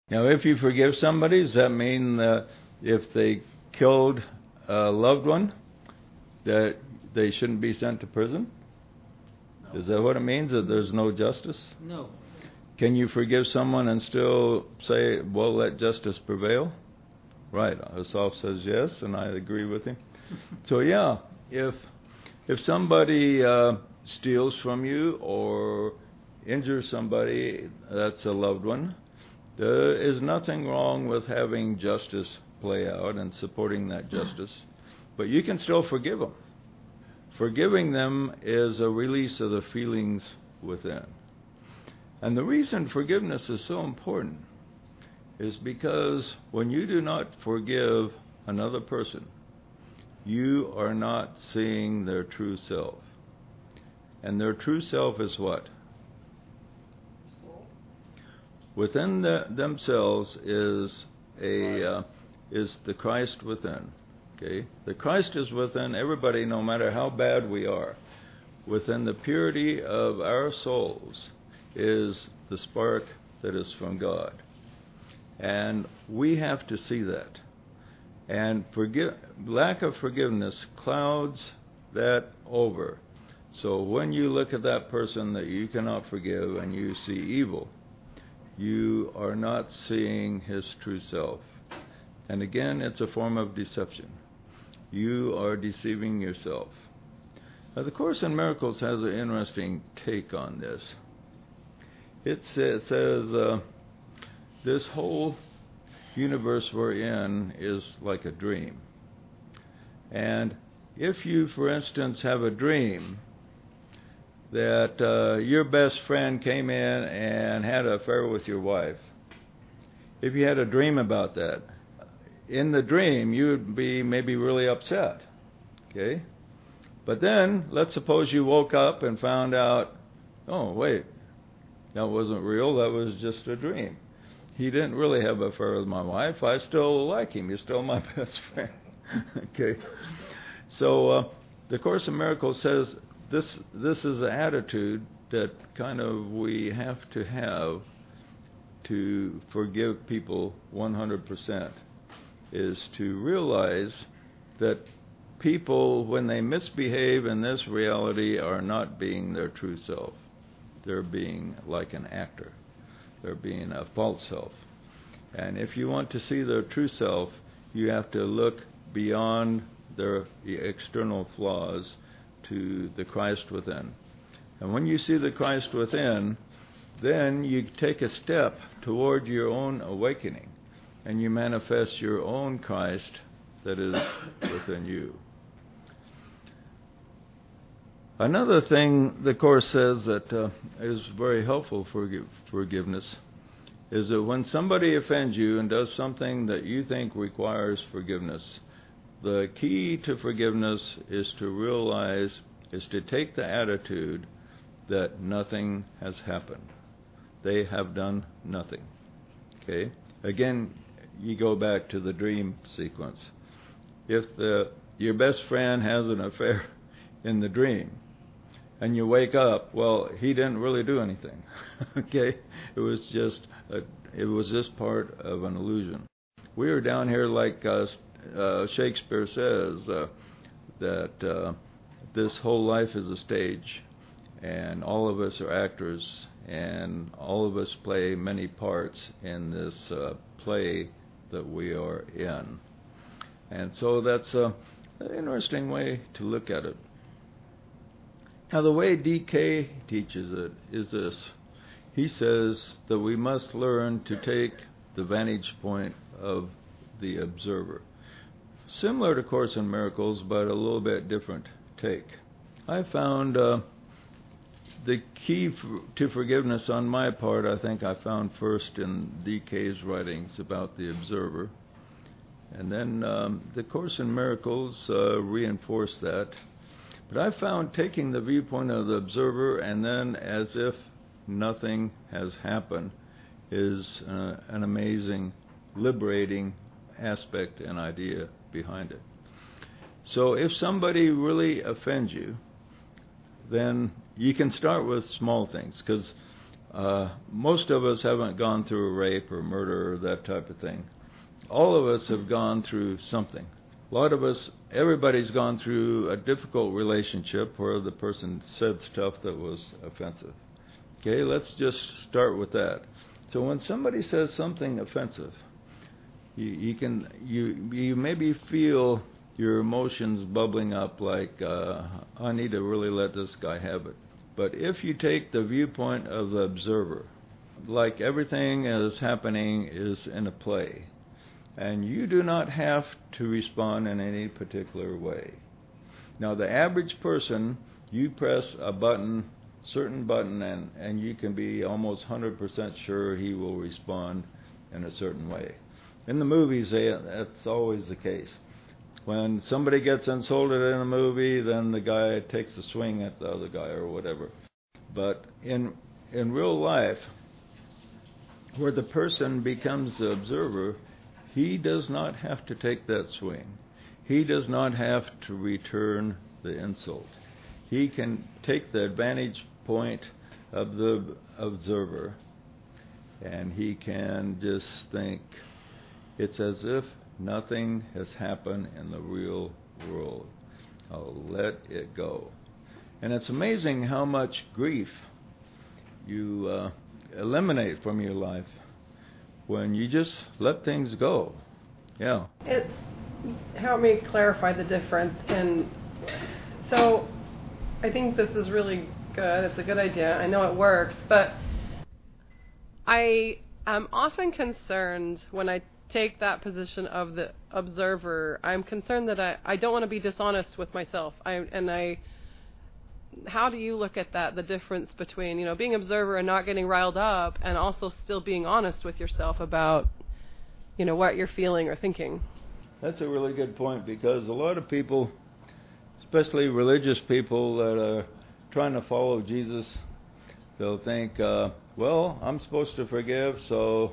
Now, if you forgive somebody, does that mean that if they killed a loved one, that they shouldn't be sent to prison? No. Is that what it means, that there's no justice? No. Can you forgive someone and still say, well, let justice prevail? Right. Asaf says yes, and I agree with him. So, yeah, if somebody steals from you or injures somebody that's a loved one, there is nothing wrong with having justice play out and supporting that justice. But you can still forgive them. Forgiving them is a release of the feelings within. And the reason forgiveness is so important is because when you do not forgive another person, you are not seeing their true self. And their true self is what? Soul. Within themselves is the Christ within. Okay? The Christ is within everybody, no matter how bad we are. Within the purity of our souls is the spark that is from God. And we have to see that. And lack of forgiveness clouds that over. So when you look at that person that you cannot forgive and you see evil, you are not seeing his true self. And again, it's a form of deception. You are deceiving yourself. Now, the Course in Miracles has an interesting take on this. It says this whole universe we're in is like a dream. And if you, for instance, have a dream that your best friend came in and had an affair with your wife, if you had a dream about that, in the dream you would be maybe really upset. Okay? But then, let's suppose you woke up and found out, oh, wait, that wasn't real, that was just a dream. He didn't really have an affair with my wife. I still like him. He's still my best friend. Okay? So, the Course in Miracles says this is an attitude that kind of we have to forgive people 100%, is to realize that people, when they misbehave in this reality, are not being their true self. They're being like an actor. They're being a false self. And if you want to see their true self, you have to look beyond their external flaws to the Christ within. And when you see the Christ within, then you take a step toward your own awakening, and you manifest your own Christ that is within you. Another thing the Course says that is very helpful for forgiveness is that when somebody offends you and does something that you think requires forgiveness, the key to forgiveness is to take the attitude that nothing has happened. They have done nothing. Okay? Again, you go back to the dream sequence. If your best friend has an affair in the dream, and you wake up, well, he didn't really do anything. Okay? It was just part of an illusion. We are down here, like Shakespeare says, that this whole life is a stage, and all of us are actors, and all of us play many parts in this play that we are in. And so that's an interesting way to look at it. Now, the way D.K. teaches it is this. He says that we must learn to take the vantage point of the observer. Similar to Course in Miracles, but a little bit different take. I found the key to forgiveness on my part, I think I found first in D.K.'s writings about the observer. And then the Course in Miracles reinforced that. But I found taking the viewpoint of the observer and then as if nothing has happened is an amazing, liberating aspect and idea behind it. So if somebody really offends you, then you can start with small things, because Most of us haven't gone through a rape or murder or that type of thing. All of us have gone through something. A lot of us, everybody's gone through a difficult relationship where the person said stuff that was offensive. Okay, let's just start with that. So when somebody says something offensive, you maybe feel your emotions bubbling up like, I need to really let this guy have it. But if you take the viewpoint of the observer, like everything is happening is in a play, and you do not have to respond in any particular way. Now, the average person, you press a button, certain button, and you can be almost 100% sure he will respond in a certain way. In the movies, that's always the case. When somebody gets insulted in a movie, then the guy takes a swing at the other guy or whatever. But in real life, where the person becomes the observer, he does not have to take that swing. He does not have to return the insult. He can take the vantage point of the observer, and he can just think, it's as if nothing has happened in the real world. I'll let it go. And it's amazing how much grief you eliminate from your life when you just let things go. Yeah. It helped me clarify the difference. And so I think this is really good. It's a good idea. I know it works. But I am often concerned when I take that position of the observer. I'm concerned that I don't want to be dishonest with myself. How do you look at that, the difference between, being observer and not getting riled up, and also still being honest with yourself about, what you're feeling or thinking? That's a really good point, because a lot of people, especially religious people that are trying to follow Jesus, they'll think, well, I'm supposed to forgive, so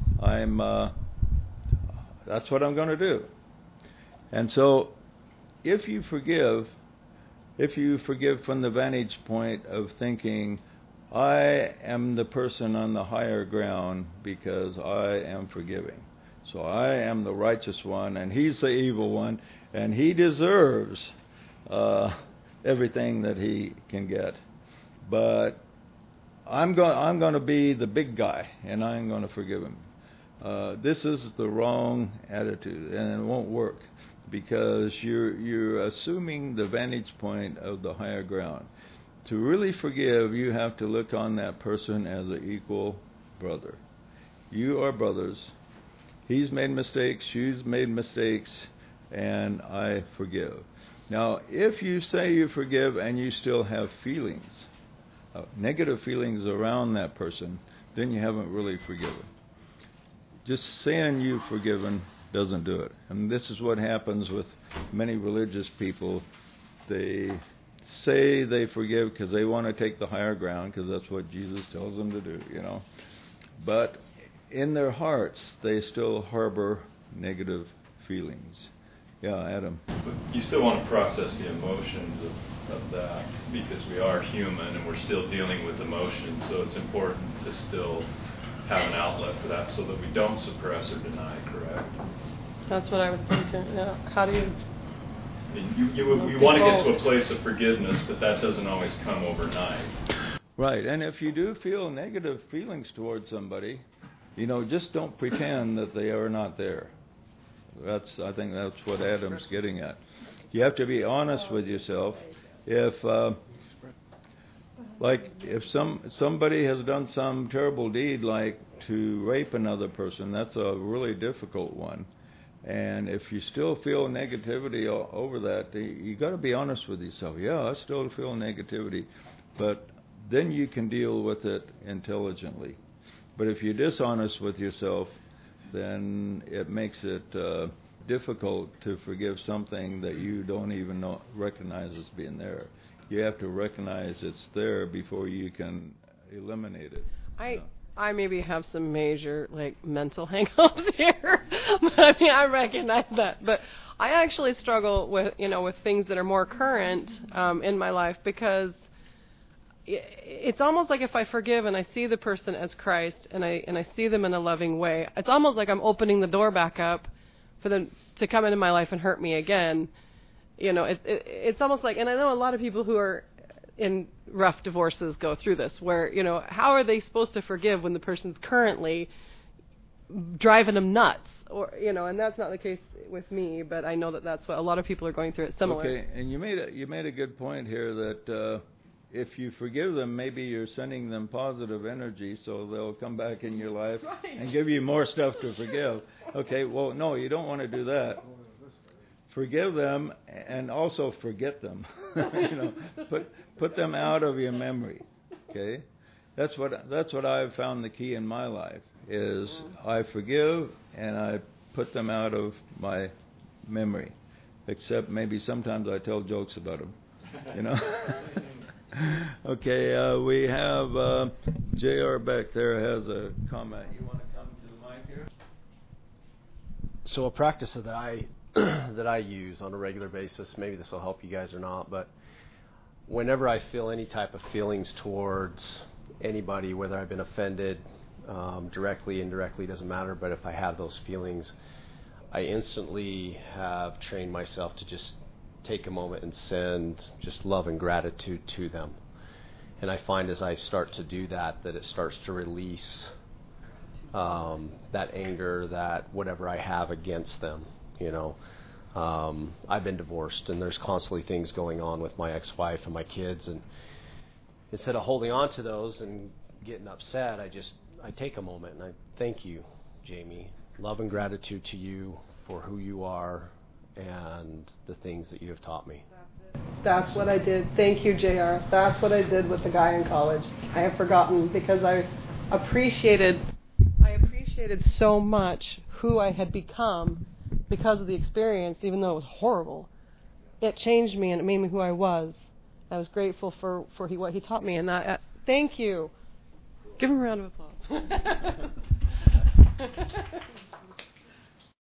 that's what I'm going to do. And so if you forgive from the vantage point of thinking, I am the person on the higher ground because I am forgiving. So I am the righteous one, and he's the evil one, and he deserves everything that he can get. But I'm going to be the big guy, and I'm going to forgive him. This is the wrong attitude, and it won't work, because you're assuming the vantage point of the higher ground. To really forgive, you have to look on that person as an equal brother. You are brothers. He's made mistakes, she's made mistakes, and I forgive. Now, if you say you forgive and you still have feelings, negative feelings around that person, then you haven't really forgiven. Just saying you've forgiven doesn't do it. And this is what happens with many religious people. They say they forgive because they want to take the higher ground, because that's what Jesus tells them to do, But in their hearts, they still harbor negative feelings. Yeah, Adam. But you still want to process the emotions of that, because we are human and we're still dealing with emotions, so it's important to still have an outlet for that so that we don't suppress or deny, correct? That's what I was thinking. Yeah. How do you... You want to get to a place of forgiveness, but that doesn't always come overnight. Right, and if you do feel negative feelings towards somebody, just don't pretend that they are not there. I think that's what Adam's getting at. You have to be honest with yourself. If somebody has done some terrible deed, like to rape another person, that's a really difficult one. And if you still feel negativity over that, you got to be honest with yourself. Yeah, I still feel negativity, but then you can deal with it intelligently. But if you're dishonest with yourself, then it makes it difficult to forgive something that you don't even recognize as being there. You have to recognize it's there before you can eliminate it. I maybe have some major mental hang-ups here. But I recognize that. But I actually struggle with with things that are more current in my life, because it's almost like if I forgive and I see the person as Christ and I see them in a loving way, it's almost like I'm opening the door back up for them to come into my life and hurt me again. It's almost like, and I know a lot of people who are in rough divorces go through this, where, how are they supposed to forgive when the person's currently driving them nuts? Or, and that's not the case with me, but I know that that's what a lot of people are going through. It's similar. Okay, and you made a good point here that if you forgive them, maybe you're sending them positive energy, so they'll come back in your life and give you more stuff to forgive. Okay, well, no, you don't want to do that. Forgive them and also forget them. Put them out of your memory. Okay, that's what I've found the key in my life is I forgive and I put them out of my memory. Except maybe sometimes I tell jokes about them. Okay, we have J.R. back there has a comment. You want to come to the mic here? So a practice that I use on a regular basis, maybe this will help you guys or not, but whenever I feel any type of feelings towards anybody, whether I've been offended, directly, indirectly, doesn't matter, but if I have those feelings, I instantly have trained myself to just take a moment and send just love and gratitude to them. And I find as I start to do that it starts to release that anger, that whatever I have against them. I've been divorced, and there's constantly things going on with my ex-wife and my kids, and instead of holding on to those and getting upset, I take a moment and I thank you, Jamie. Love and gratitude to you for who you are and the things that you have taught me. That's what I did. Thank you, JR. That's what I did with the guy in college. I have forgotten because I appreciated so much who I had become because of the experience, even though it was horrible. It changed me and it made me who I was. I was grateful for what he taught me, and that. Thank you. Give him a round of applause.